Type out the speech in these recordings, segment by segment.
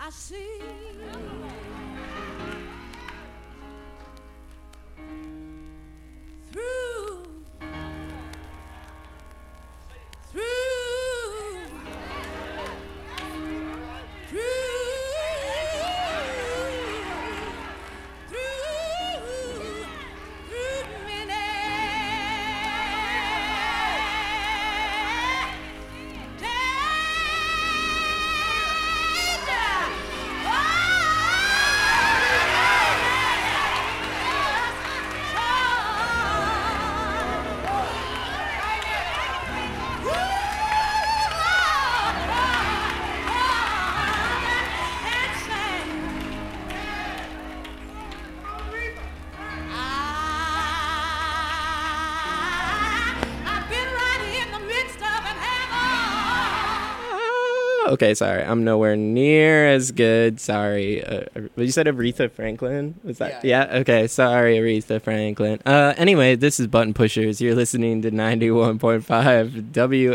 I see. Through, through, through, through many Okay, sorry. I'm nowhere near as good. Sorry. You said Aretha Franklin? Was that? Yeah. Okay. Sorry, Aretha Franklin. Anyway, this is Button Pushers. You're listening to 91.5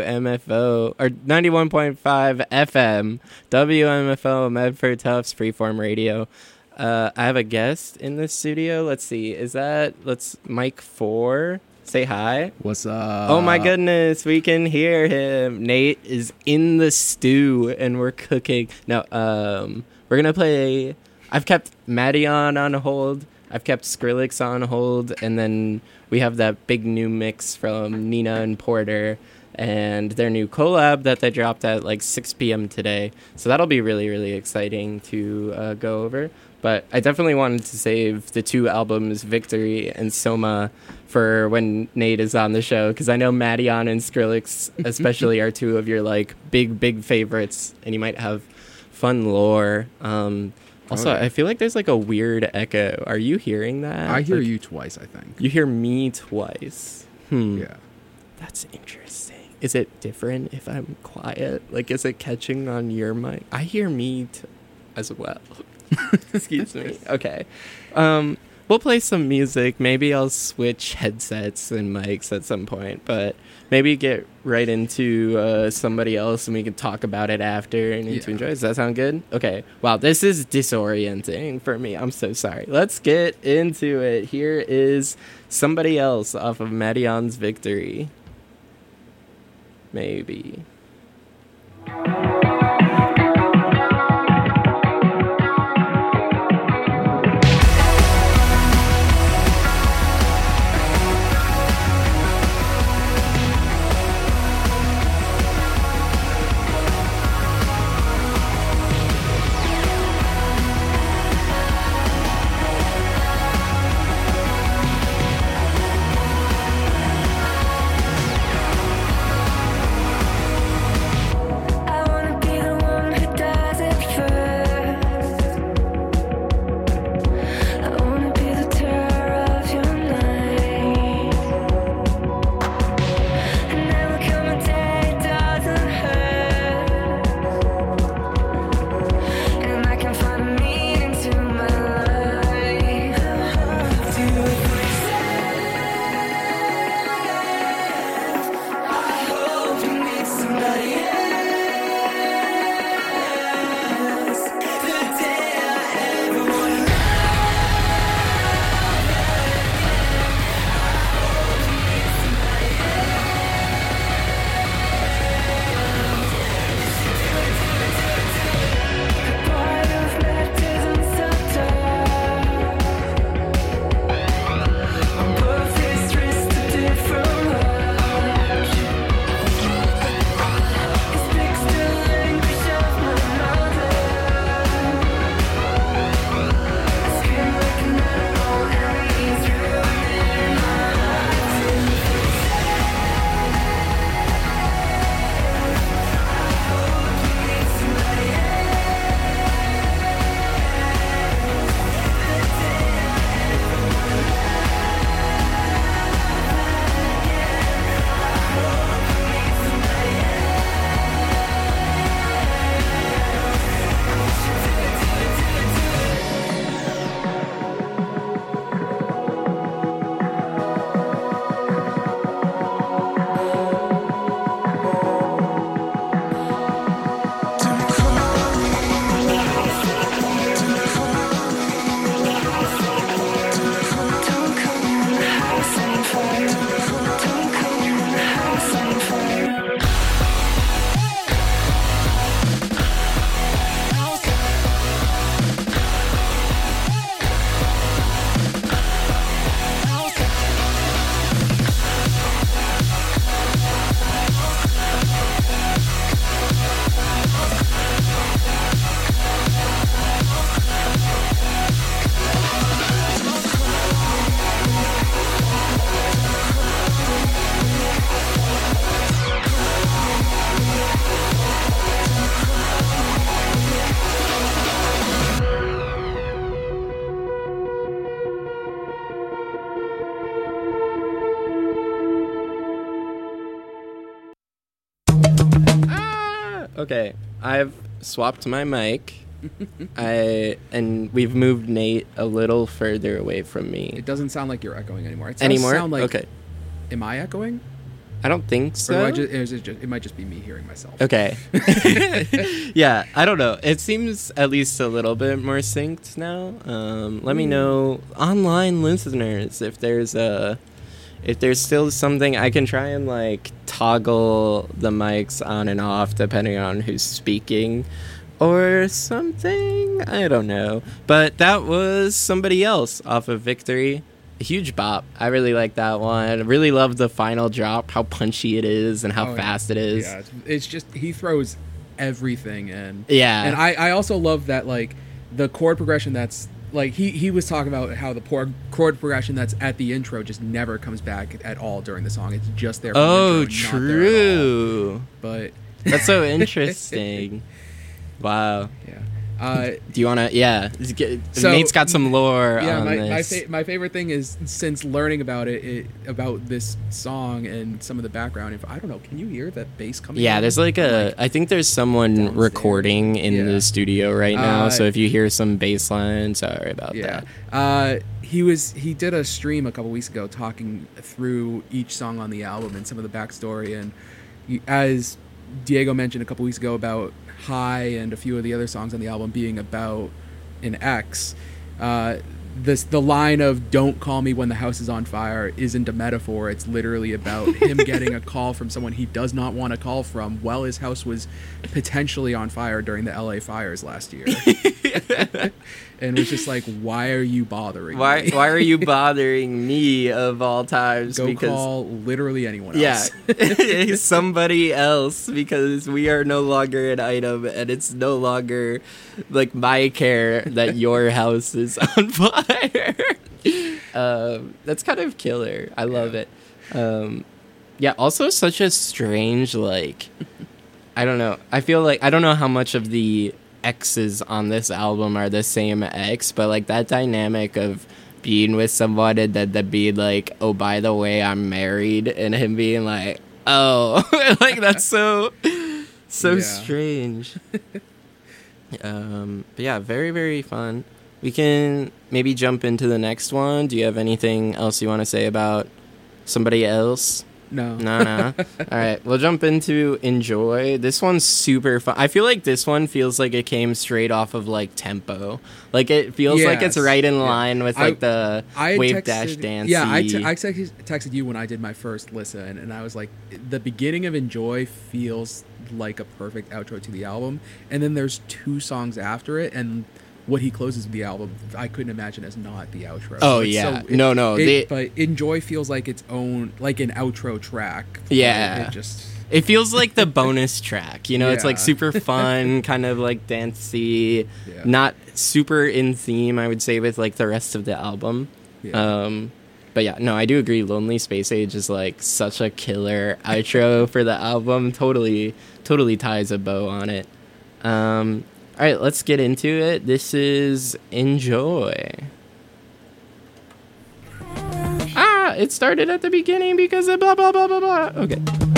WMFO or 91.5 FM WMFO Medford Tufts Freeform Radio. I have a guest in the studio. Let's see. Let's Mike 4. Say hi. What's up? Oh my goodness, we can hear him. Nate is in the stew and we're cooking. No, we're gonna play. I've kept Maddion on hold. I've kept Skrillex on hold, and then we have that big new mix from Nina and Porter and their new collab that they dropped at like 6 p.m. today. So that'll be really, really exciting to go over. But I definitely wanted to save the two albums, Victory and Soma, for when Nate is on the show, because I know Maddion and Skrillex especially are two of your like big favorites, and you might have fun lore. Also, I feel like there's like a weird echo. Are you hearing that? I hear you twice, I think. You hear me twice. Yeah. That's interesting. Is it different if I'm quiet? Like, is it catching on your mic? I hear me as well. Excuse me. Okay. We'll play some music. Maybe I'll switch headsets and mics at some point, but maybe get right into somebody else and we can talk about it after and to enjoy. Does that sound good? Okay. Wow, this is disorienting for me. I'm so sorry. Let's get into it. Here is Somebody Else off of Maddion's Victory. Maybe. Okay, I've swapped my mic. And we've moved Nate a little further away from me. It doesn't sound like you're echoing anymore. It Anymore? sound like, Okay. Am I echoing? I don't think Or so. it might just be me hearing myself. Okay. Yeah, I don't know. It seems at least a little bit more synced now. Let me know, online listeners, if there's still something I can try and like toggle the mics on and off depending on who's speaking or something. I don't know. But that was Somebody Else off of Victory. A huge bop. I really like that one. I really love the final drop, how punchy it is and how fast it is. Yeah, it's just he throws everything in. Yeah. And I also love that like the chord progression that's like he was talking about how the chord progression that's at the intro just never comes back at all during the song. It's just there. Oh, the intro and not there at all. true. But That's so interesting. Wow. yeah. Do you want to? Yeah. So- Nate's got some lore Yeah, on my this. my favorite thing is since learning about about this song and some of the background info. I don't know. Can you hear that bass coming? Yeah, in? there's like I think there's someone downstairs. recording in Yeah. the studio right now. Uh, So if you hear some bass line, sorry about Yeah. that. He did a stream a couple weeks ago talking through each song on the album and some of the backstory, and as Diego mentioned a couple weeks ago about High and a few of the other songs on the album being about an ex. The line of "Don't call me when the house is on fire" isn't a metaphor. It's literally about him getting a call from someone he does not want a call from while his house was potentially on fire during the LA fires last year. And it's just like, why are you bothering Why me? are you bothering me of all times? Go because call literally anyone yeah, else. somebody else, because we are no longer an item, and it's no longer like my care that your house is on fire. That's kind of killer. I love it. Yeah. Also, such a strange like. I don't know. I feel like I don't know how much of the exes on this album are the same ex, but like that dynamic of being with someone and then being like, oh, by the way, I'm married, and him being like, oh, like that's so Yeah. strange. But yeah, very, very fun. We can maybe jump into the next one. Do you have anything else you want to say about Somebody Else? No. No. All right, we'll jump into Enjoy. This one's super fun. I feel like this one feels like it came straight off of like Tempo. Like it feels like it's Yes. right in Yeah. line with like the I had Wave texted- Dash Dance. Yeah, I texted you when I did my first listen, and I was like, the beginning of Enjoy feels like a perfect outro to the album, and then there's 2 songs after it, and what he closes the album, I couldn't imagine as not the outro. Oh, It's yeah. so- No, but Enjoy feels like its own, like an outro track. Yeah. It just... It feels like the bonus track, you know. It's like Yeah. super fun, kind of like dancey, Yeah. not super in theme, I would say, with like the rest of the album. Yeah. But yeah, no, I do agree. Lonely Space Age is like such a killer outro for the album. Totally ties a bow on it. All right, let's get into it. This is Enjoy. It started at the beginning because of blah, blah, blah, blah, blah. Okay.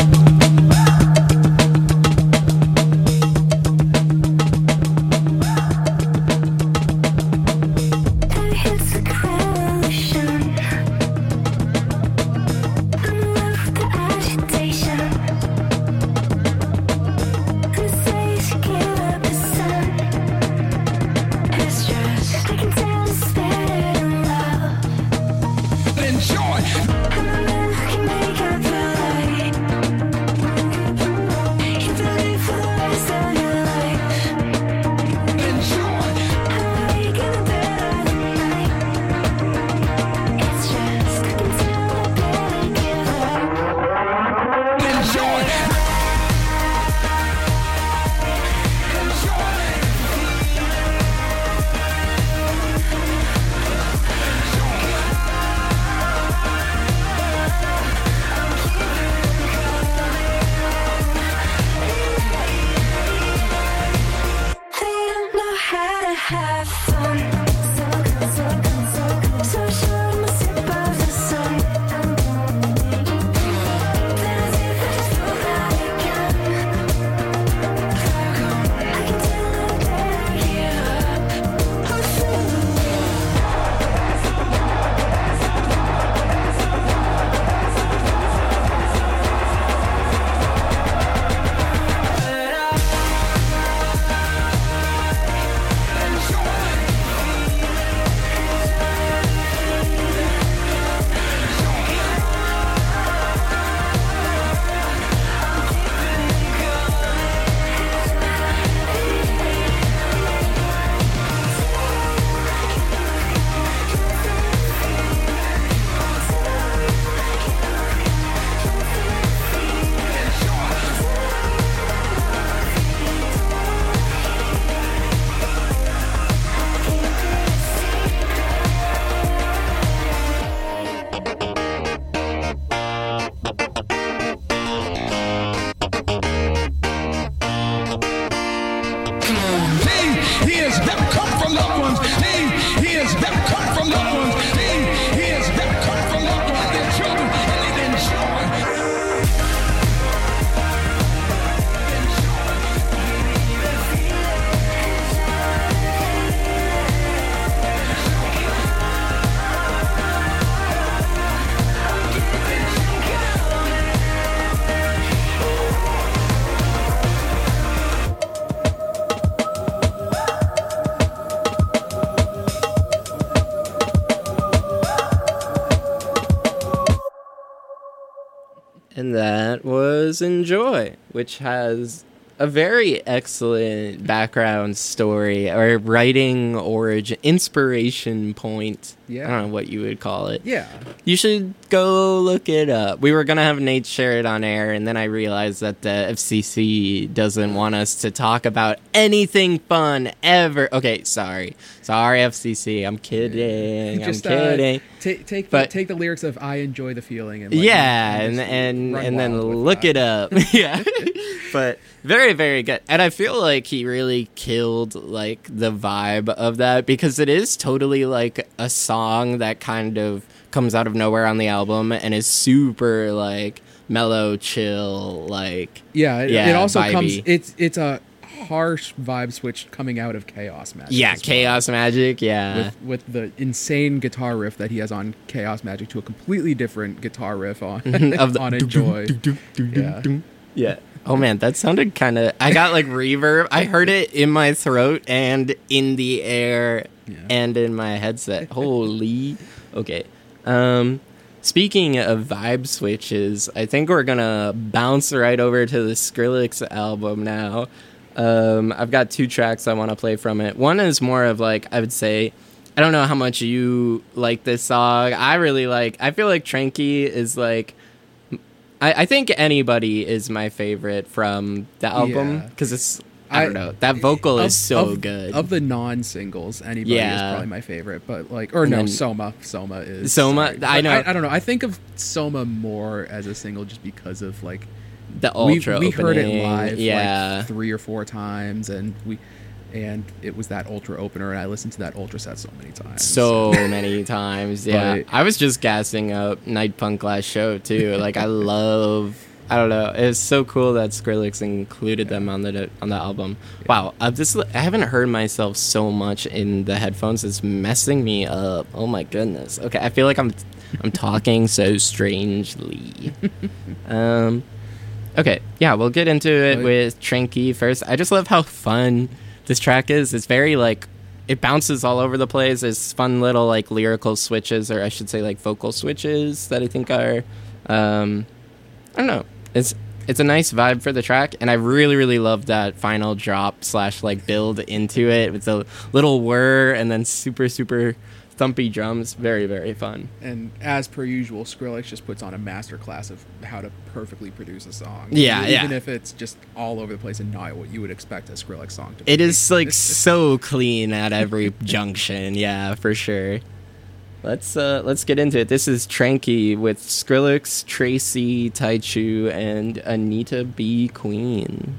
Have fun. So sure I'm a sip of the sun. Then as if I just broke out again. And that was Enjoy, which has a very excellent background story or writing origin, inspiration point. Yeah. I don't know what you would call it. Yeah. You should go look it up. We were going to have Nate share it on air, and then I realized that the FCC doesn't want us to talk about anything fun ever. Okay, sorry. Sorry, FCC. I'm kidding. Just, I'm kidding. Take But- the lyrics of "I Enjoy the Feeling" and Yeah, just and run then wild with look that. it up. Yeah. But very, very good. And I feel like he really killed like the vibe of that because it is totally like a song that kind of comes out of nowhere on the album and is super like mellow, chill, like Yeah, Yeah, it also vibey. comes. It's a harsh vibe switch coming out of Chaos Magic. yeah, as well. Chaos Magic, yeah. With the insane guitar riff that he has on Chaos Magic to a completely different guitar riff on Of the on Enjoy. Yeah. Yeah. Oh man, that sounded kind of. I got like reverb. I heard it in my throat and in the air Yeah. and in my headset. Holy. Okay. Speaking of vibe switches, I think we're gonna bounce right over to the Skrillex album now. I've got 2 tracks I want to play from it. One is more of like, I would say, I don't know how much you like this song. I really like. I feel like Tranky is like. I think Anybody is my favorite from the album Yeah. because it's I don't know, that vocal is so good. Of the non-singles, Anybody Yeah. is probably my favorite, but like, or And no, then- Soma is Soma, sorry. I But know. I don't know. I think of Soma more as a single just because of like the we ultra heard it opening, live yeah. like 3 or 4 times, and it was that ultra opener, and I listened to that ultra set so many times. So many times, yeah. But- I was just gassing up Night Punk last show too. Like I don't know. It's so cool that Skrillex included them on the album. Wow, I haven't heard myself so much in the headphones. It's messing me up. Oh my goodness. Okay, I feel like I'm talking so strangely. Okay, yeah, we'll get into it with Tranky first. I just love how fun this track is. It's very like it bounces all over the place. There's fun little like lyrical switches, or I should say like vocal switches that I think are I don't know. It's a nice vibe for the track, and I really, really love that final drop / like build into it with a little whir and then super, super thumpy drums. Very, very fun. And as per usual, Skrillex just puts on a masterclass of how to perfectly produce a song. Yeah, Even yeah. if it's just all over the place and not what you would expect a Skrillex song to be. It is like so clean at every junction. Yeah, for sure. Let's get into it. This is Tranky with Skrillex, Tracy, Taichu, and Anita B. Queen.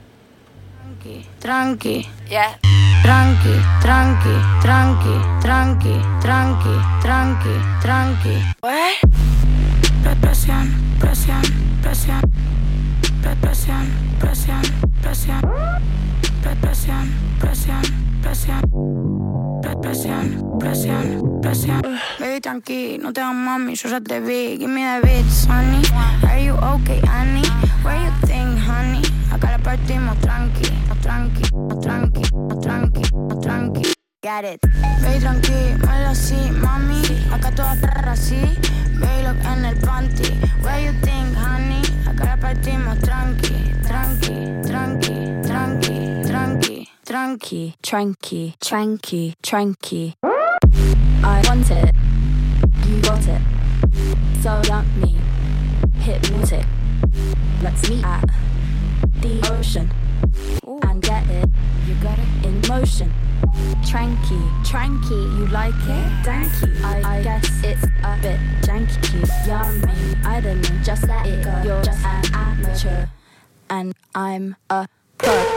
Tranqui, yeah. Tranqui, tranqui, tranqui, tranqui, tranqui, tranqui, tranqui. What? Presión, presión, presión. Presión, presión, presión. Presión, presión, presión. Presión, presión, presión. Baby, tranqui, no te hagas mami, yo ya te vi. Give me that bitch, honey. Are you okay, honey? Where you think, honey? Acá la partimos tranqui, tranqui, tranqui, tranqui, tranqui. Got it. Baby, tranqui, malo así, mami. Acá todas perras así. Baby, look en el panty. Where you think, honey? Acá la partimos tranqui, tranqui, tranqui, tranqui, tranqui. Tranqui, tranqui, tranqui, tranqui. I want it, you got it. So dump me, hypnotic. Let's meet at the ocean and get it. You got it in motion. Tranqui, tranqui, you like it? Danky, I guess it's a bit janky. Yummy, I don't know, just let it go. You're just an amateur, and I'm a pro.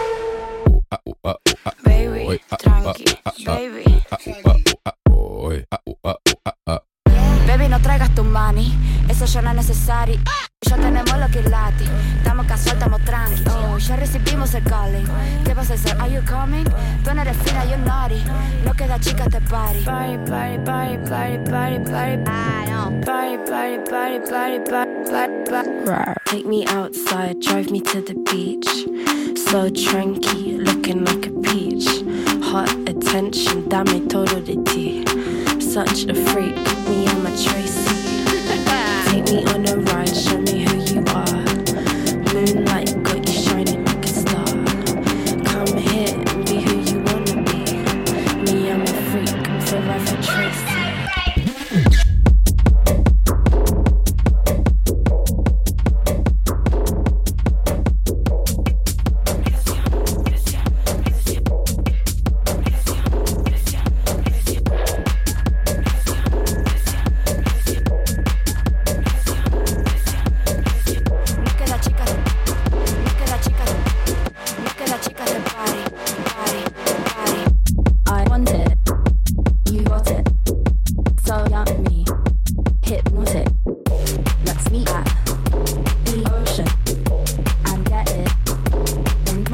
Baby, tranqui, baby. Baby, no traigas tu money, eso ya no es necesario. Ya tenemos lo que late, estamos casual, estamos tranqui. Oh, ya recibimos el calling. ¿Qué vas a hacer? Are you coming? Tú no eres fina, you're naughty. No queda chica este party. Party, party, party, party, party, party. I know. Party, party, party, party, party, party. Take me outside, drive me to the beach. So tranqui, looking like a peach. Hot attention, dame todo de ti. Such a freak, me and my Tracy. Take me on a ride, show me who you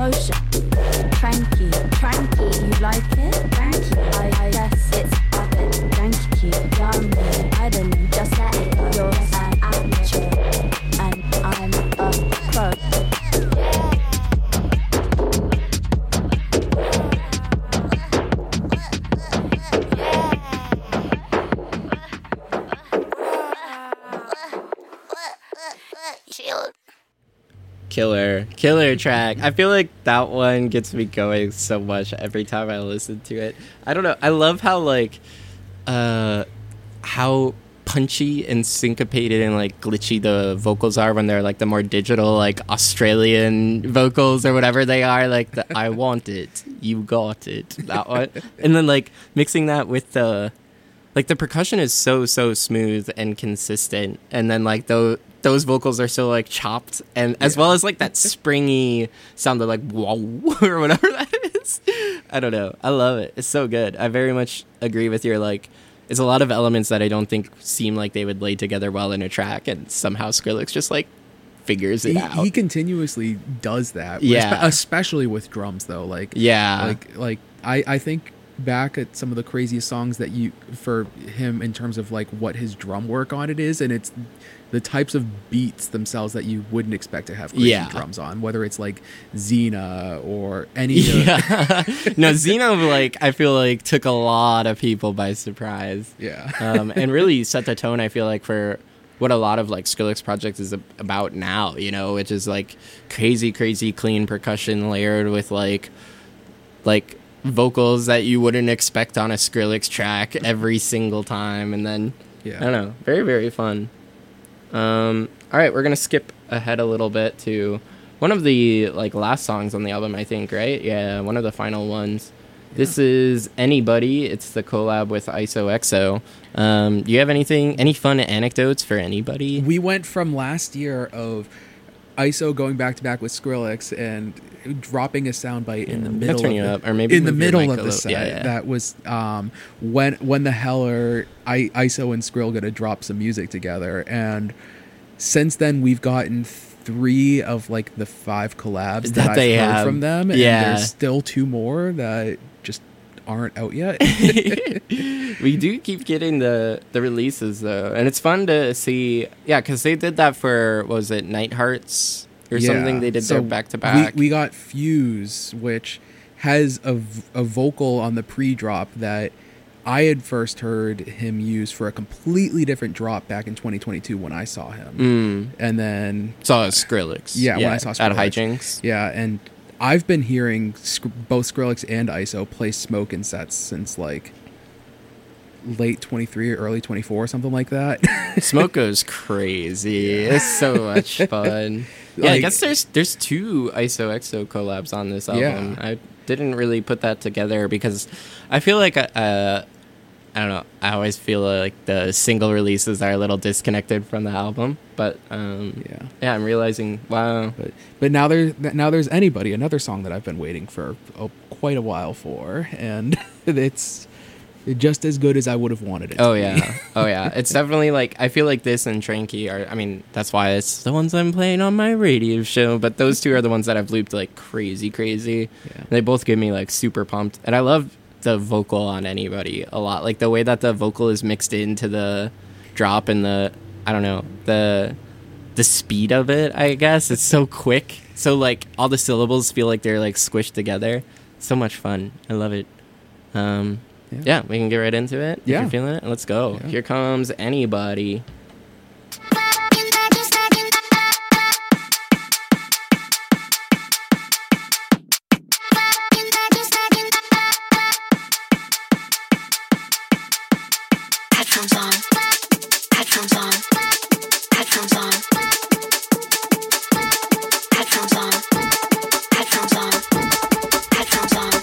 motion. Tranky, tranky, you like it? Tranky, I guess it's a bit tranky, yummy. I don't know, just let it go. You're an amateur, and I'm a pro. Killer track. I feel like that one gets me going so much every time I listen to it. I don't know. I love how like how punchy and syncopated and like glitchy the vocals are when they're like the more digital like Australian vocals or whatever they are, like the I want it, you got it, that one. And then like mixing that with the like the percussion is so smooth and consistent, and then like those vocals are so like chopped, and as well as like that springy sound of like wow or whatever that is. I don't know. I love it. It's so good. I very much agree with your like. It's a lot of elements that I don't think seem like they would lay together well in a track, and somehow Skrillex just like figures it out. He continuously does that. Yeah. Especially with drums though. Like yeah. Like I think back at some of the craziest songs that you for him in terms of like what his drum work on it is, and it's the types of beats themselves that you wouldn't expect to have crazy drums on, whether it's like Xena or any No, Xena like I feel like took a lot of people by surprise. And really set the tone, I feel like, for what a lot of like Skrillex projects is about now, you know, which is like crazy clean percussion layered with like vocals that you wouldn't expect on a Skrillex track every single time. And then I don't know, very fun. All right, we're gonna skip ahead a little bit to one of the like last songs on the album, I think, right? Yeah, one of the final ones. This is Anybody. It's the collab with ISOXO. Do you have any fun anecdotes for Anybody? We went from last year of ISO going back to back with Skrillex and dropping a soundbite in the middle of the set. That was when the hell are ISO and Skrill gonna drop some music together. And since then we've gotten 3 of like the 5 collabs that I've heard from them, and there's still 2 more that just aren't out yet. We do keep getting the releases though, and it's fun to see. Yeah, because they did that for, what was it, Night Hearts or something? They did their back to back. We got Fuse, which has a vocal on the pre-drop that I had first heard him use for a completely different drop back in 2022 when I saw him, and then saw Skrillex. When I saw Skrillex at Hijinks. Yeah, and I've been hearing both Skrillex and ISO play Smoke in sets since like late 23 or early 24, something like that. Smoke goes crazy. It's so much fun. I guess there's 2 ISOXO collabs on this album. I didn't really put that together because I feel like I don't know. I always feel like the single releases are a little disconnected from the album, but I'm realizing wow. But now there's Anybody, another song that I've been waiting for quite a while for, and it's just as good as I would have wanted it. Oh yeah. It's definitely like, I feel like this and Tranky are, I mean, that's why it's the ones I'm playing on my radio show, but those 2 are the ones that I've looped like crazy. Yeah. They both get me like super pumped, and I love the vocal on Anybody a lot. Like the way that the vocal is mixed into the drop and the speed of it, I guess. It's so quick. So like all the syllables feel like they're like squished together. So much fun. I love it. Yeah, we can get right into it. If you're feeling it, let's go. Yeah. Here comes Anybody. Headphones on. Headphones on. Headphones on. Headphones on. Headphones on. Headphones on.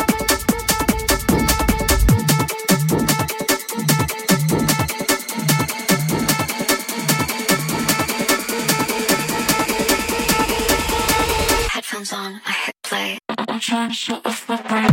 Headphones on. I hit play. I'm trying to shut off my brain.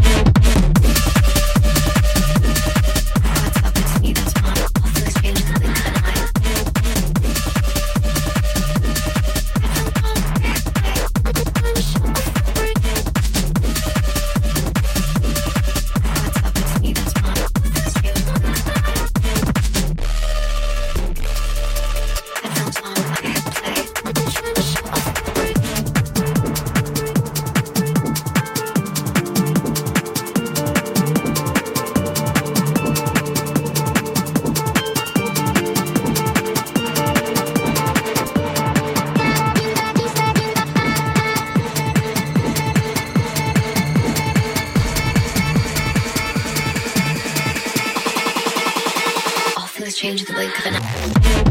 change the blink of an eye.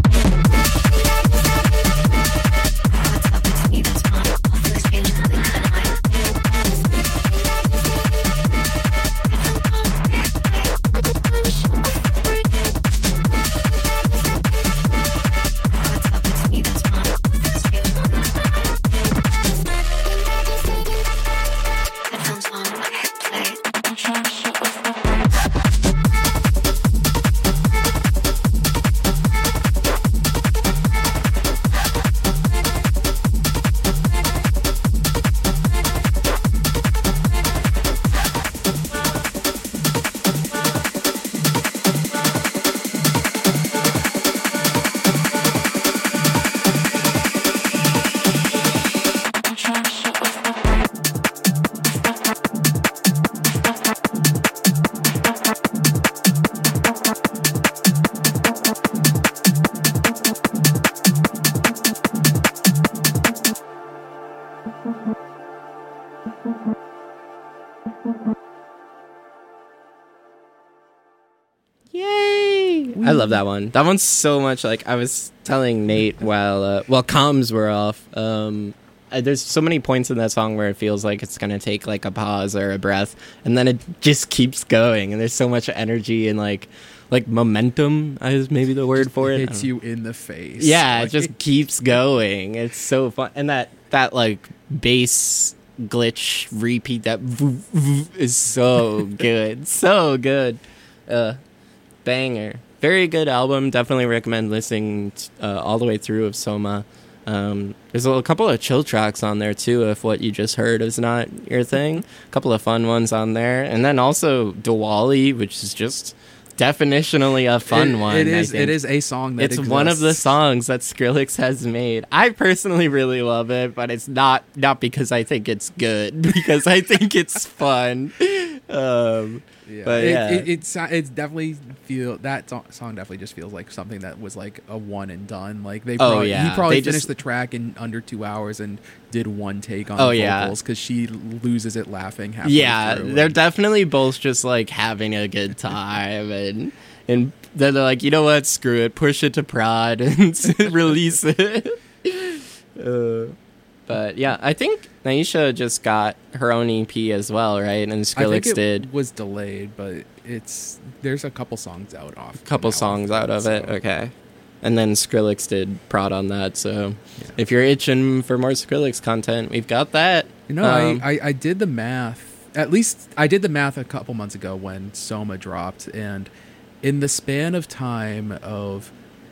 What's up, it's me, that's mine. All things change the blink of an eye. What's up, it's me, that's mine. All things change the blink of an eye. Headphones on, I hit play. I'm trying to shut off my brain. I'm trying to shut off my brain. Yay! I love that one. That one's so much like I was telling Nate while comms were off. There's so many points in that song where it feels like it's gonna take like a pause or a breath, and then it just keeps going. And there's so much energy and like momentum is maybe the word for it. Hits you in the face. Yeah, Like, it just keeps going. It's so fun, and that like bass glitch repeat that is so good, so good. Banger, very good album. Definitely recommend listening all the way through of Soma. There's a couple of chill tracks on there too if what you just heard is not your thing. A couple of fun ones on there, and then also Diwali, which is just definitionally a fun one. It I is. think. It is a song that It's one of the exists. songs that Skrillex has made. I personally really love it, but it's not because I think it's good, because I think it's fun. But yeah. It's definitely song definitely just feels like something that was like a one and done. Like he probably They finished just- the track in under 2 hours and did one take on Oh, the yeah. vocals because she loses it laughing halfway Yeah, through. they're definitely both just like having a good time, and they're like, you know what, screw it, push it to prod and release it. But yeah, I think Naisha just got her own EP as well, right? And I Skrillex think it did was delayed, but there's a couple songs out off. couple now songs off out of so- it. Okay. And then Skrillex did prod on that. So if you're itching for more Skrillex content, we've got that. You know, I did the math. At least I did the math a couple months ago when Soma dropped, and in the span of time of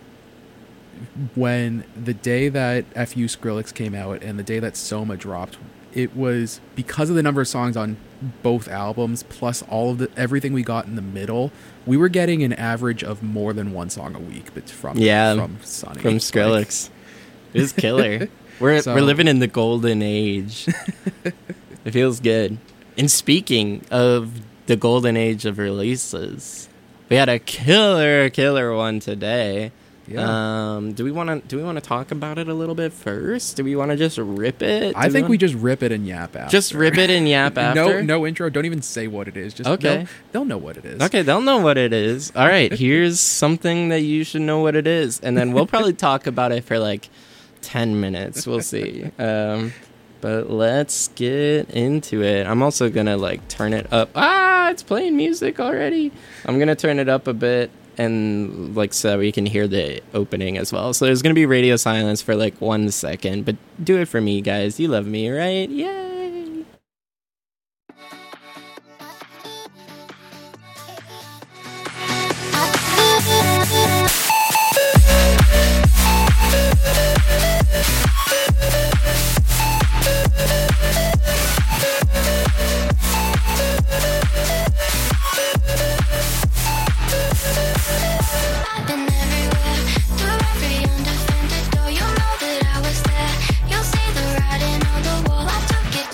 when the day that FU Skrillex came out and the day that Soma dropped, it was because of the number of songs on both albums plus all of everything we got in the middle. We were getting an average of more than one song a week, but from Sonny, from Skrillex. It was killer. We're living in the golden age. It feels good. And speaking of the golden age of releases, we had a killer one today. Yeah. Do we want to talk about it a little bit first? Do we want to just rip it? I think we just rip it and yap after. just rip it and yap after. No intro. Don't even say what it is. Just Okay. They'll know what it is. Okay, they'll know what it is. All right, here's something that you should know what it is, and then we'll probably talk about it for like 10 minutes. We'll see. But let's get into it. I'm also gonna like turn it up. It's playing music already. I'm gonna turn it up a bit, and like so we can hear the opening as well. So there's gonna be radio silence for like 1 second, but do it for me, guys. You love me, right? Yay! I've been everywhere, through every undefended door. You know that I was there. You'll see the writing on the wall. I took it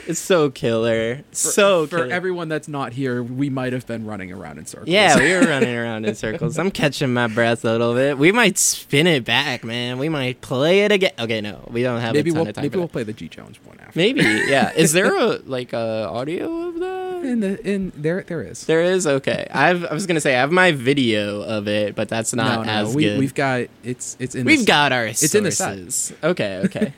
It's so killer. So For killer. everyone that's not here, we might have been running around in circles. Yeah, we were running around in circles. I'm catching my breath a little bit. We might spin it back, man. We might play it again. Okay, no, we don't have maybe a ton we'll of time. maybe for we'll that. play the G Jones one after. Maybe, yeah. Is there a audio of that? In there is. There is. Okay, I was gonna say I have my video of it, but that's not as good. We've got it's in. We've the, got our It's in the set. sources. Okay.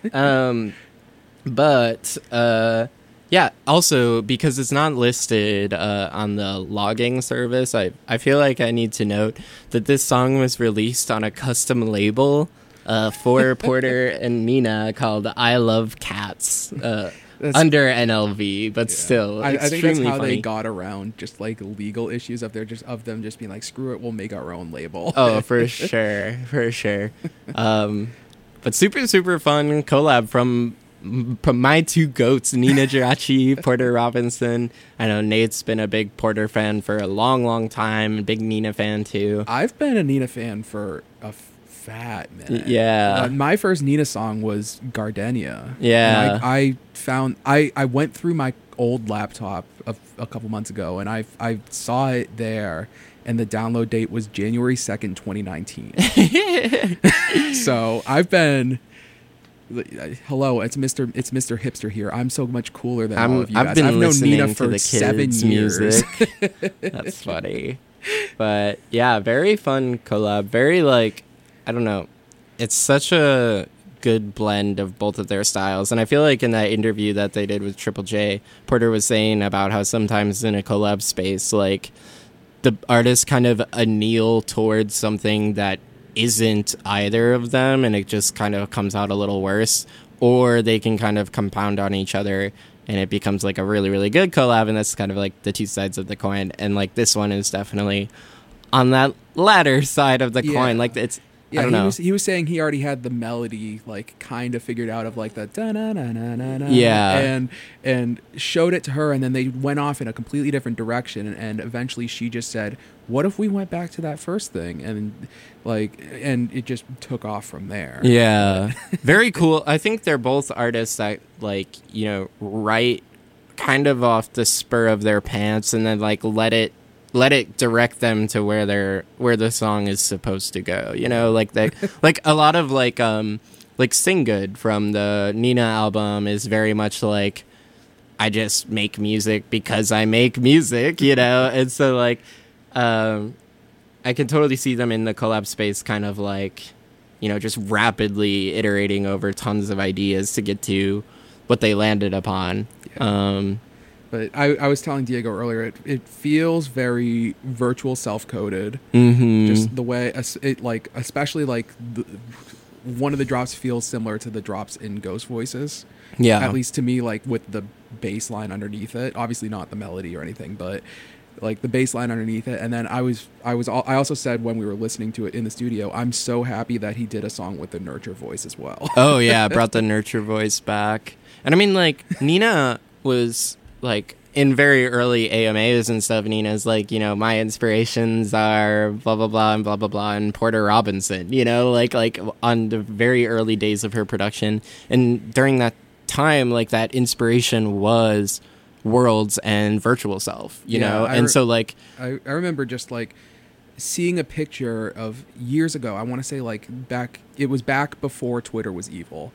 But yeah. Also, because it's not listed on the logging service, I feel like I need to note that this song was released on a custom label for Porter and Nina called "I Love Cats." Under NLV, but still, I think that's extremely how funny. they got around just like legal issues of them just being like, screw it, we'll make our own label. Oh, for sure. But super fun collab from my two goats, Nina Girachi, Porter Robinson. I know Nate's been a big Porter fan for a long time, big Nina fan too. I've been a Nina fan for a fat minute. Yeah. My first Nina song was Gardenia. Yeah. And I went through my old laptop a couple months ago, and I saw it there, and the download date was January 2nd, 2019. So I've been. Hello, it's Mr. Hipster here. I'm so much cooler than all of you guys. I've been known listening Nina to for the 7 kids' years. music. That's funny. But yeah, very fun collab. Very I don't know. It's such a good blend of both of their styles. And I feel like in that interview that they did with Triple J, Porter was saying about how sometimes in a collab space, the artists kind of anneal towards something that isn't either of them, and it just kind of comes out a little worse, or they can kind of compound on each other and it becomes a really, really good collab. And that's kind of the two sides of the coin. And this one is definitely on that latter side of the coin. It's, Yeah, I don't know. He was saying he already had the melody kind of figured out of the da na na na na na. Yeah. And showed it to her, and then they went off in a completely different direction, and eventually she just said, "What if we went back to that first thing?" And and it just took off from there. Yeah. Very cool. I think they're both artists that write kind of off the spur of their pants, and then let it direct them to where the song is supposed to go. A lot of Sing Good from the Nina album is very much I just make music because I make music, and so I can totally see them in the collab space kind of just rapidly iterating over tons of ideas to get to what they landed upon. Yeah. But I was telling Diego earlier, it feels very virtual self-coded. Mm-hmm. Just the way especially one of the drops feels similar to the drops in Ghost Voices. Yeah. At least to me, with the bass line underneath it. Obviously not the melody or anything, but the bass line underneath it. And then I also said when we were listening to it in the studio, I'm so happy that he did a song with the Nurture voice as well. Oh yeah, brought the Nurture voice back. And I mean Nina was in very early AMAs and stuff, Nina's my inspirations are blah blah blah and blah blah blah, and Porter Robinson, on the very early days of her production. And during that time, that inspiration was Worlds and Virtual Self, you know? I remember just seeing a picture of years ago. I want to say it was back before Twitter was evil.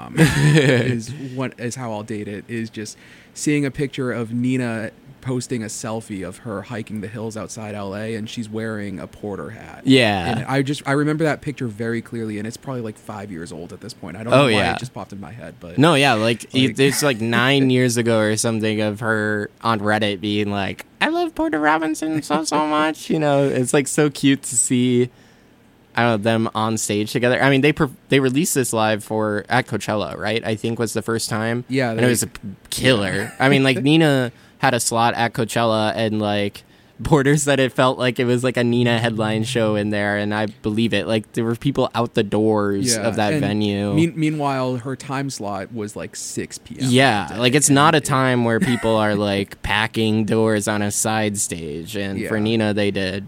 Is how I'll date it, is just seeing a picture of Nina posting a selfie of her hiking the hills outside LA, and she's wearing a Porter hat. Yeah. And I remember that picture very clearly, and it's probably 5 years old at this point. I don't know why it just popped in my head, but no, yeah, it's 9 years ago or something of her on Reddit being I love Porter Robinson so much. It's so cute to see. I don't know, them on stage together. I mean, they released this live at Coachella, right? I think was the first time. Yeah, and it was a killer. Yeah. I mean, Nina had a slot at Coachella, and Porter said it felt like it was a Nina headline show in there, and I believe it. There were people out the doors of that venue. Meanwhile, her time slot was 6 p.m. Yeah, it's not a time where people are packing doors on a side stage, and for Nina they did.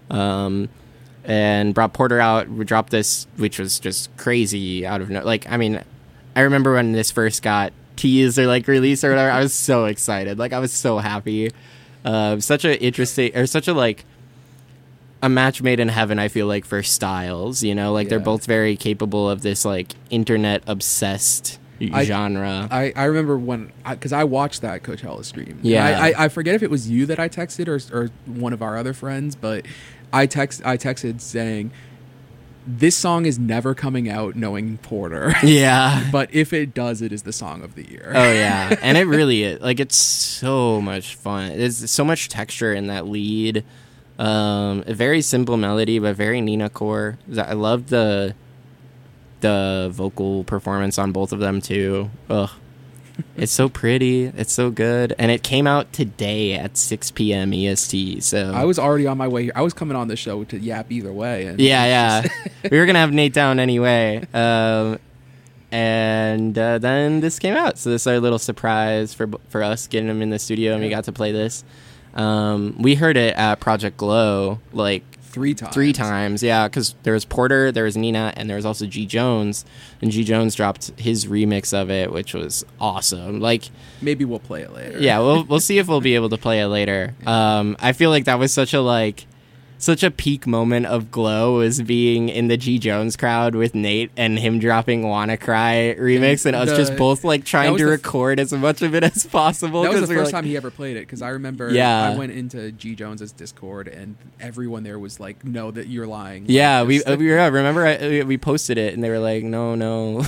And brought Porter out. We dropped this, which was just crazy out of I mean, I remember when this first got tease or like release or whatever. I was so excited. Like I was so happy. Such a interesting or such a like a match made in heaven. I feel like for styles, you know, like they're Yeah. both very capable of this like internet obsessed genre. I remember when, because I watched that Coachella stream. Yeah. And I forget if it was you that I texted or one of our other friends, but I texted saying, this song is never coming out knowing Porter. Yeah. But if it does, it is the song of the year. Oh yeah, and it really is. Like it's so much fun. There's so much texture in that lead. A very simple melody, but very Nina core. I love the vocal performance on both of them too. Ugh, it's so pretty. It's so good, and it came out today at 6 p.m. EST. So I was already on my way here. I was coming on the show to yap either way. And yeah. We were gonna have Nate down anyway. And then this came out, so this is our little surprise for us getting him in the studio, and we got to play this. We heard it at Project Glow like 3 times. 3 times, yeah, because there was Porter, there was Nina, and there was also G Jones, and G Jones dropped his remix of it, which was awesome. Like, Maybe we'll play it later. yeah, we'll see if we'll be able to play it later. I feel like that was such a peak moment of Glow, was being in the G Jones crowd with Nate and him dropping Wanna Cry remix, and us just both like trying to record as much of it as possible. That was the 'cause we were first like- time he ever played it, because I remember Yeah. I went into G Jones's Discord and everyone there was like, "No, that you're lying." Yeah, Like, we just- remember we posted it and they were like, no.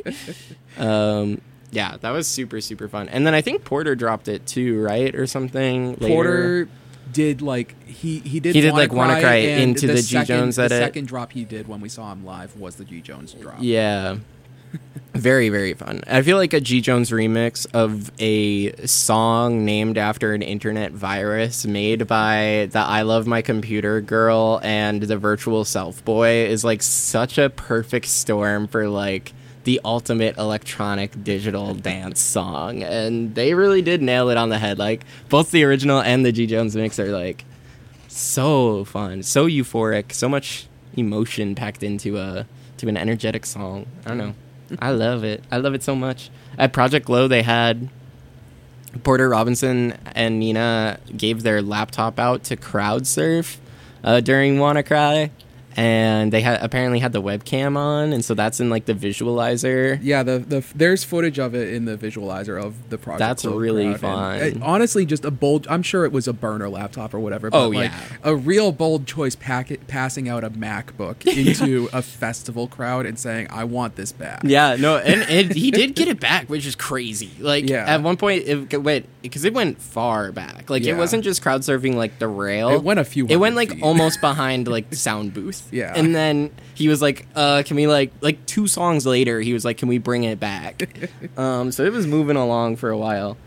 Yeah, that was super super fun. And then I think Porter dropped it too, right, or something. Later. Porter did like he did like Wanna Cry and into the G Jones the edit. second drop he did when we saw him live was the G Jones drop. Yeah. Very, very fun. I feel like a G Jones remix of a song named after an internet virus made by the I Love My Computer girl and the Virtual Self Boy is like such a perfect storm for like the ultimate electronic digital dance song. And they really did nail it on the head. Like both the original and the G Jones mix are like so fun, so euphoric, so much emotion packed into an energetic song. I don't know. I love it. I love it so much. At Project Glow, they had Porter Robinson and Nina gave their laptop out to crowd surf during Wanna Cry, and they apparently had the webcam on, and so that's in like the visualizer. Yeah, there's footage of it in the visualizer of the project. That's Glow really crowd. And, fun. honestly, just a bold. I'm sure it was a burner laptop or whatever. But Oh, like, yeah. a real bold choice. Passing out a MacBook into a festival crowd and saying, "I want this back." Yeah, no, and he did get it back, which is crazy. Like, Yeah. at one point, it went far back. Like, Yeah. it wasn't just crowd surfing, like, the rail. It went a few It went, hundred like, feet. almost behind, like, the sound booth. Yeah. And then he was like, can we, like 2 songs later, he was like, can we bring it back? So it was moving along for a while.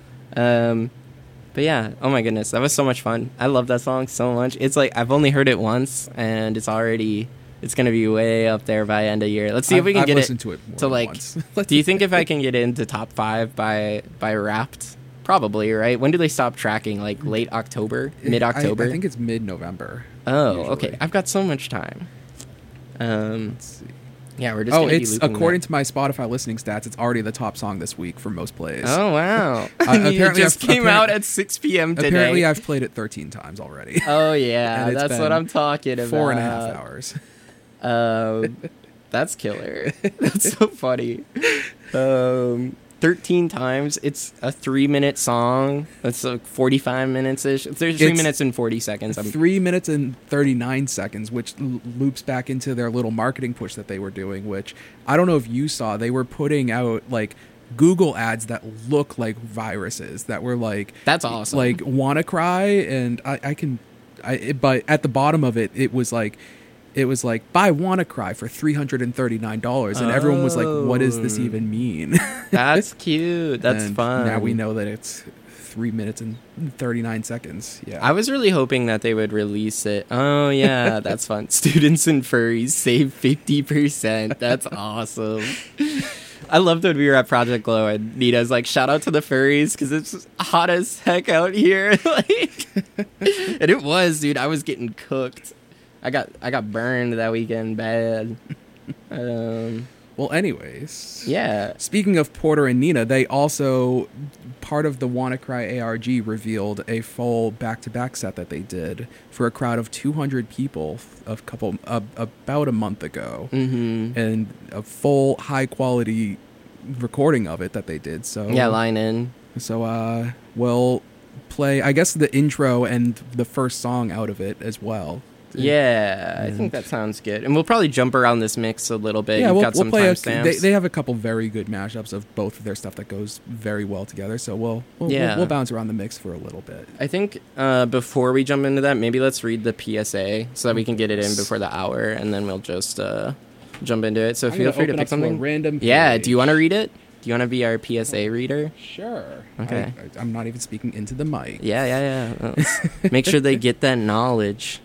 But yeah, oh my goodness, that was so much fun. I love that song so much. It's like, I've only heard it once, and it's going to be way up there by end of year. Let's see if we can I've get listened to it more to than like. once. Do you think if I can get into top 5 by Wrapped? Probably, right? When do they stop tracking? Like late October, mid October. I think it's mid-November. Oh, usually. okay. I've got so much time. Let's see. Yeah, we're just. Oh, gonna be it's looping according that. to my Spotify listening stats, it's already the top song this week for most plays. Oh wow! apparently it just I've- came out at 6 p.m. today. Apparently, I've played it 13 times already. Oh yeah, And it's that's what been I'm talking about. 4.5 hours. That's killer. That's so funny. 13 times. It's a 3-minute song. That's like 45 minutes ish. There's 3 It's minutes and 40 seconds. 3 minutes and 39 seconds, which loops back into their little marketing push that they were doing, which I don't know if you saw. They were putting out like Google ads that look like viruses that were like, That's awesome. like Wanna Cry, and but at the bottom of it, it was like buy Wanna Cry for $339, and everyone was like, what does this even mean? That's cute. That's And fun. Now we know that it's 3 minutes and 39 seconds. Yeah. I was really hoping that they would release it. Oh yeah, that's fun. Students and furries save 50%. That's awesome. I loved when we were at Project Glow and Nina's like, shout out to the furries because it's hot as heck out here. Like, and it was, dude. I was getting cooked. I got burned that weekend bad. Well, Well, anyways. Yeah. Speaking of Porter and Nina, they also, part of the WannaCry ARG revealed a full back-to-back set that they did for a crowd of 200 people about a month ago. Mm-hmm. And a full high-quality recording of it that they did. So Yeah, line in. So we'll play, I guess, the intro and the first song out of it as well. Yeah, I think that sounds good. And we'll probably jump around this mix a little bit. Yeah, You've we'll got some play. timestamps. They have a couple very good mashups of both of their stuff that goes very well together. So we'll bounce around the mix for a little bit. I think before we jump into that, maybe let's read the PSA so that we can get it in before the hour, and then we'll just jump into it. So I'm feel gonna free to open pick up to a something. random Yeah, page. do you want to read it? Do you want to be our PSA reader? Sure. Okay. I'm not even speaking into the mic. Yeah. Let's make sure they get that knowledge.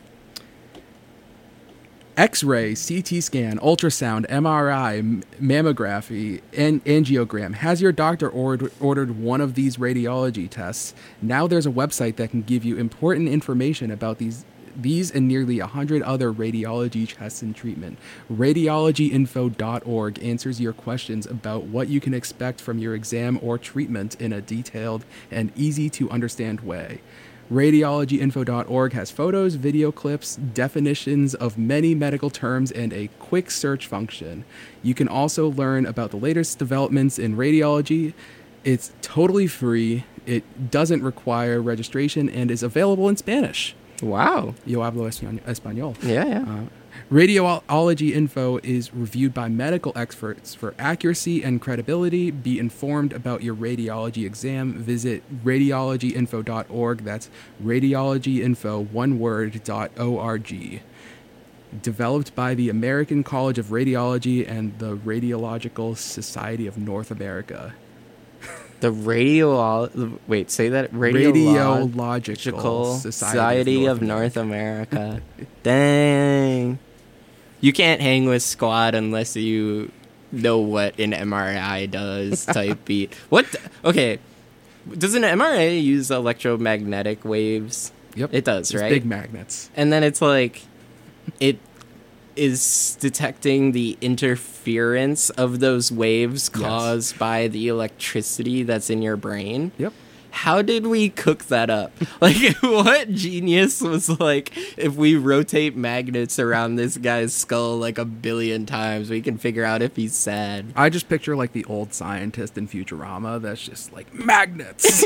X-ray, CT scan, ultrasound, MRI, mammography, and angiogram. Has your doctor ordered one of these radiology tests? Now there's a website that can give you important information about these and nearly 100 other radiology tests and treatment. Radiologyinfo.org answers your questions about what you can expect from your exam or treatment in a detailed and easy to understand way. Radiologyinfo.org has photos, video clips, definitions of many medical terms, and a quick search function. You can also learn about the latest developments in radiology. It's totally free, it doesn't require registration, and is available in Spanish. Wow. Yo hablo español. Yeah. Radiology Info is reviewed by medical experts for accuracy and credibility. Be informed about your radiology exam. Visit radiologyinfo.org. That's radiologyinfo, one word, .org. Developed by the American College of Radiology and the Radiological Society of North America. The wait, say that. Radiological Society of North America. Dang. You can't hang with Squad unless you know what an MRI does type beat. Okay. Does an MRI use electromagnetic waves? Yep. It does, It's right? big magnets. And then it's like, it is detecting the interference of those waves caused by the electricity that's in your brain. Yep. How did we cook that up? Like, what genius was like, if we rotate magnets around this guy's skull like 1 billion times, we can figure out if he's sad. I just picture like the old scientist in Futurama that's just like magnets.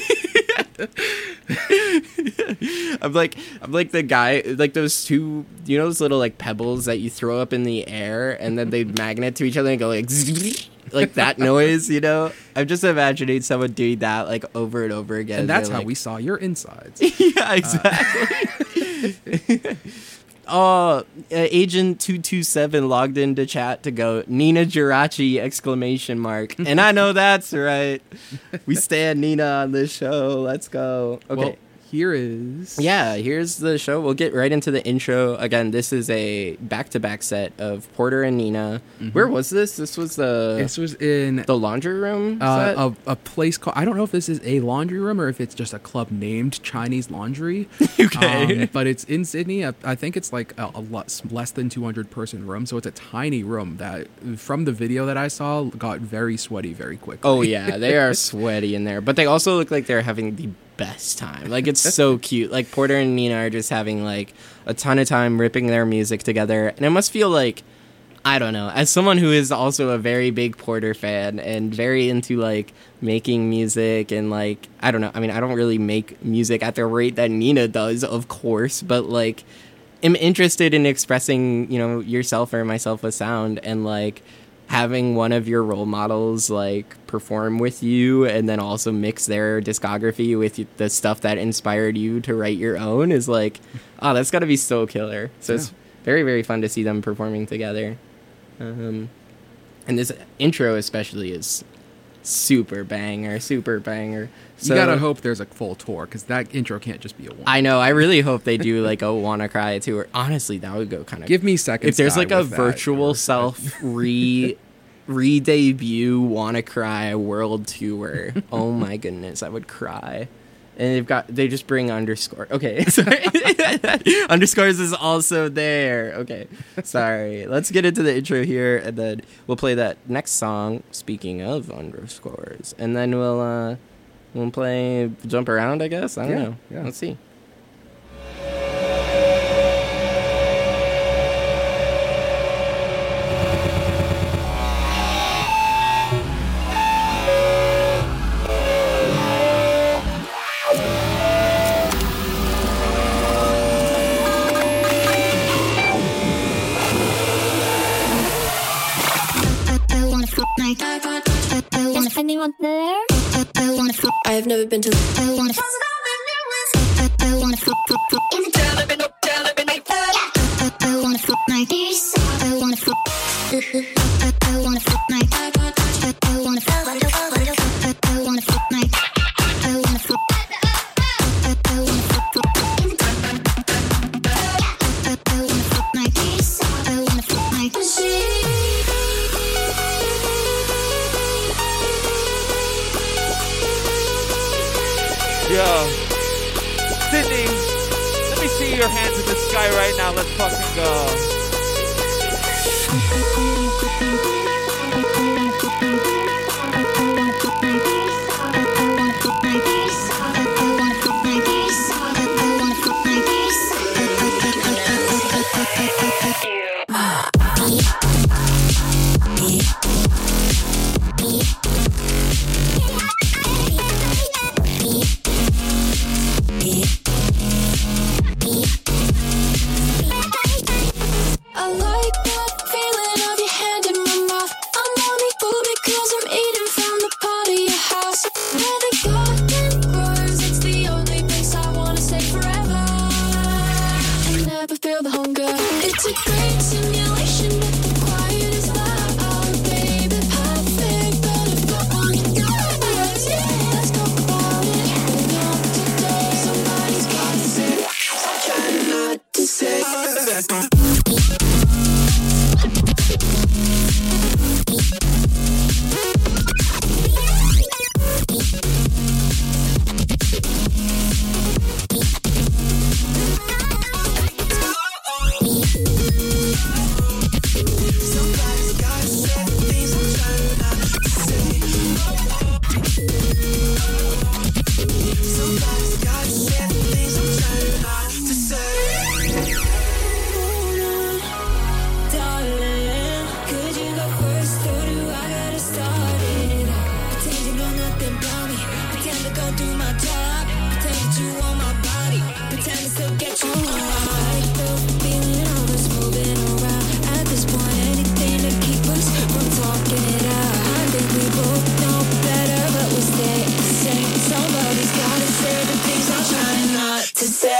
I'm like the guy, like those two, you know, those little like pebbles that you throw up in the air and then they magnet to each other and go like that noise, you know? I'm just imagining someone doing that like over and over again. And that's They're how like, we saw your insides. yeah, exactly. Agent 227 logged into chat to go Nina Girachi ! And I know that's right. We stand Nina on this show. Let's go. Okay. Well, here is... Yeah, here's the show. We'll get right into the intro. Again, this is a back-to-back set of Porter and Nina. Mm-hmm. Where was this? This was in the laundry room set? a place called... I don't know if this is a laundry room or if it's just a club named Chinese Laundry. Okay. But it's in Sydney. I think it's like a less than 200 person room. So it's a tiny room that, from the video that I saw, got very sweaty very quickly. Oh, yeah. They are sweaty in there. But they also look like they're having the best time. Like, it's so cute. Like, Porter and Nina are just having like a ton of time ripping their music together, and it must feel like, I don't know, as someone who is also a very big Porter fan and very into like making music and like, I don't know, I mean, I don't really make music at the rate that Nina does, of course, but like am interested in expressing, you know, yourself or myself with sound, and like having one of your role models like perform with you and then also mix their discography with the stuff that inspired you to write your own is like, oh, that's got to be so killer. So it's very, very fun to see them performing together. And this intro especially is super banger. So, you gotta hope there's a full tour, because that intro can't just be a one. I know. I really hope they do like a WannaCry tour. Honestly, that would go kind of... Give me Second if there's Sky like a with that, virtual or- self re-debut WannaCry world tour. Oh my goodness, I would cry. And they just bring underscore. Okay, sorry. Underscores is also there. Okay, sorry. Let's get into the intro here, and then we'll play that next song. Speaking of underscores, and then we'll play Jump Around, I guess. I don't know. Yeah. Let's see. Is anyone there? I have never been to. Yo, Sydney, let me see your hands in the sky right now. Let's fucking go. I like that feeling of your hand in my mouth. I'm only cool because I'm eating from the part of your house where the garden grows. It's the only place I wanna stay forever and never feel the hunger. It's a great simulation, but the quiet is loud, baby. Perfect, but I've got one girl. Yeah, let's talk about it. Bring up today, somebody's gotta say. I'm trying not to say. Darling, could you go first, or do I gotta start it? Pretend you know nothing about me. Pretend to go do my job. Pretend that you want my body. Pretend to still get you right. The feeling of us moving around. At this point, anything to keep us from talking it out. I think we both know better, but we stay the same. Somebody's gotta say the things I'm trying not to say.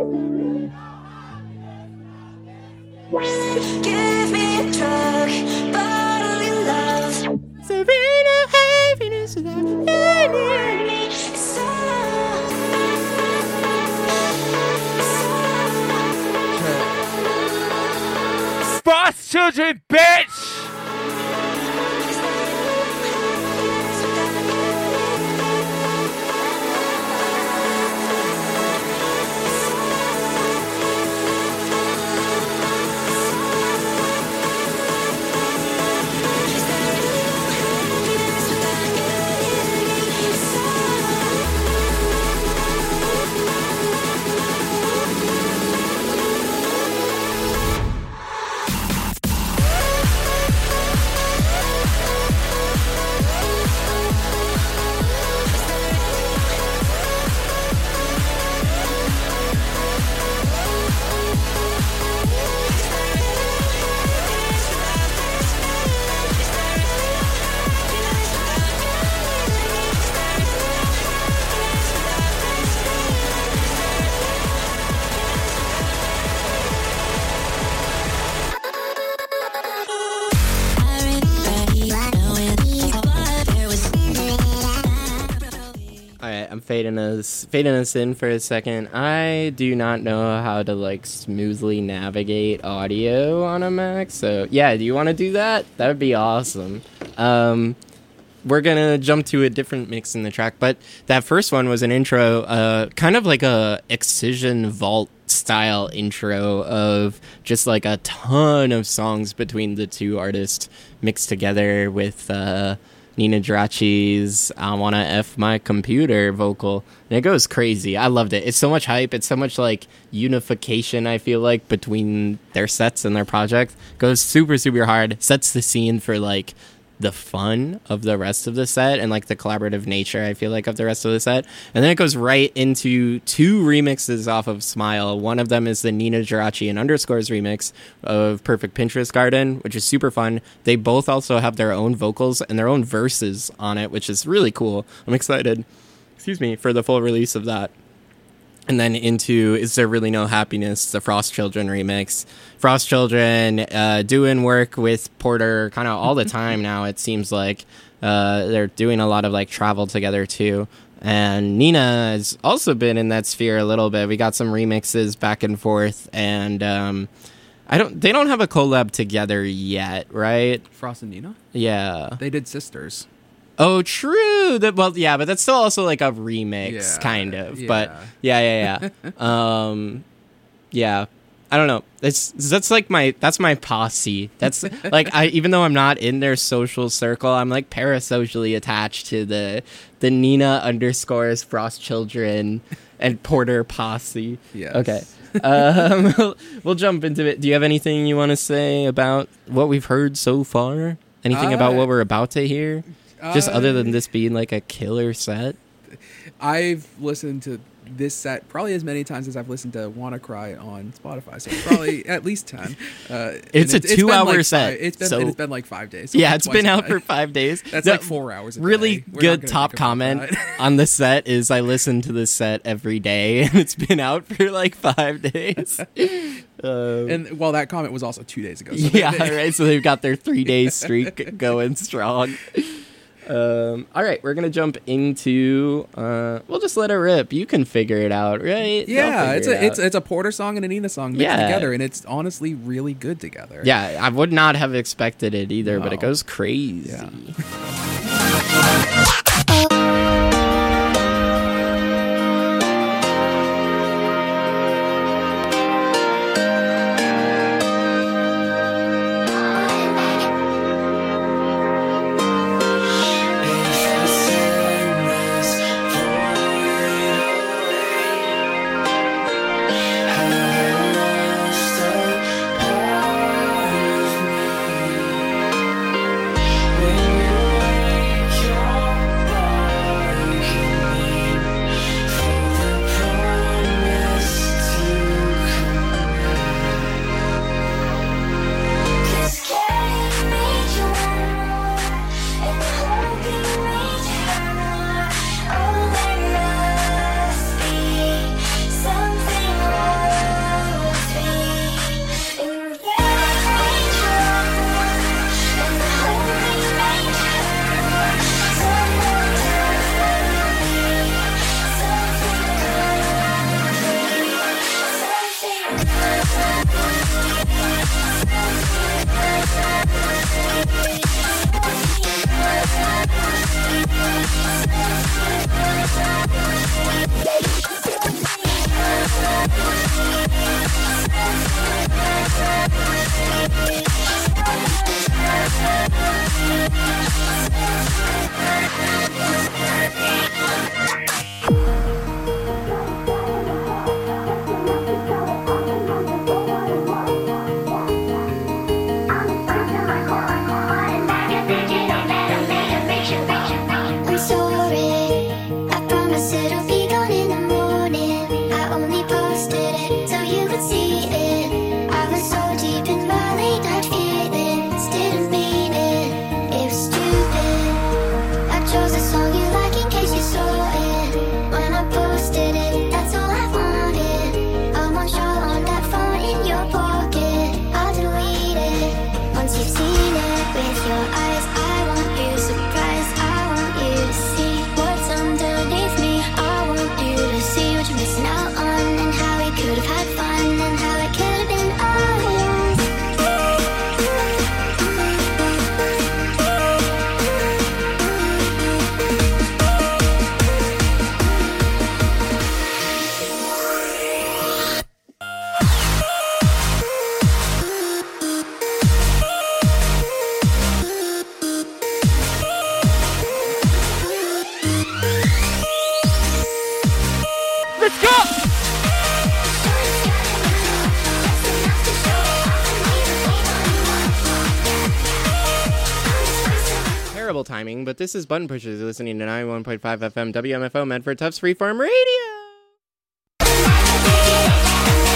Give me a drug, bodily love. Serena happiness without any. Frost Children, bitch! Alright, I'm fading us in for a second. I do not know how to like smoothly navigate audio on a Mac, so yeah, do you want to do that? That would be awesome. We're gonna jump to a different mix in the track, but that first one was an intro, kind of like a Excision Vault style intro of just like a ton of songs between the two artists mixed together with Nina Geraci's I Wanna F My Computer vocal. And it goes crazy. I loved it. It's so much hype. It's so much like unification, I feel like, between their sets and their project. Goes super, super hard. Sets the scene for like the fun of the rest of the set and like the collaborative nature, I feel like, of the rest of the set. And then it goes right into two remixes off of Smile. One of them is the Nina Geraci and Underscores remix of Perfect Pinterest Garden, which is super fun. They both also have their own vocals and their own verses on it, which is really cool. I'm excited, for the full release of that. And then into Is There Really No Happiness, the Frost Children remix. Frost Children doing work with Porter kind of all the time now, it seems like. They're doing a lot of like travel together too. And Nina has also been in that sphere a little bit. We got some remixes back and forth, and they don't have a collab together yet, right? Frost and Nina? Yeah. They did Sisters. Oh, true. But that's still also like a remix, kind of. Yeah. But yeah. Yeah. I don't know. That's my posse. That's like even though I'm not in their social circle, I'm like parasocially attached to the Nina underscores Frost Children and Porter posse. Yes. Okay. We'll jump into it. Do you have anything you want to say about what we've heard so far? Anything about what we're about to hear? Just other than this being like a killer set? I've listened to this set probably as many times as I've listened to Wanna Cry on Spotify, so probably at least 10. It's a 2-hour set. It's been like 5 days. So yeah, it's been out for 5 days. That's like 4 hours a really day. We're not good gonna top talk about comment that. on the set is I listen to this set every day, and it's been out for like 5 days. And well, that comment was also 2 days ago. So Yeah, right. So they've got their 3-day streak going strong. All right, we're gonna jump into. We'll just let it rip. You can figure it out, right? Yeah, They'll figure it out. it's a Porter song and a Nina song mixed Yeah. together, and it's honestly really good together. Yeah, I would not have expected it either, but it No. goes crazy. Yeah. When you wake your I'm sorry, I promise it'll be gone in the morning. I only posted it so you would see it. I was so deep in my late night feelings, didn't mean it. It was stupid. I chose a song you like in case you saw it. When I posted it, that's all I wanted. I want you on that phone in your pocket. I'll delete it once you've seen it with your eyes. I want you surprised. I want you to see what's underneath me. I want you to see what you're missing out on, and how we could have had fun, and how it could have been ours. Let's go! Terrible timing, but this is Button Pushers listening to 91.5 FM WMFO Medford Tufts Freeform Radio.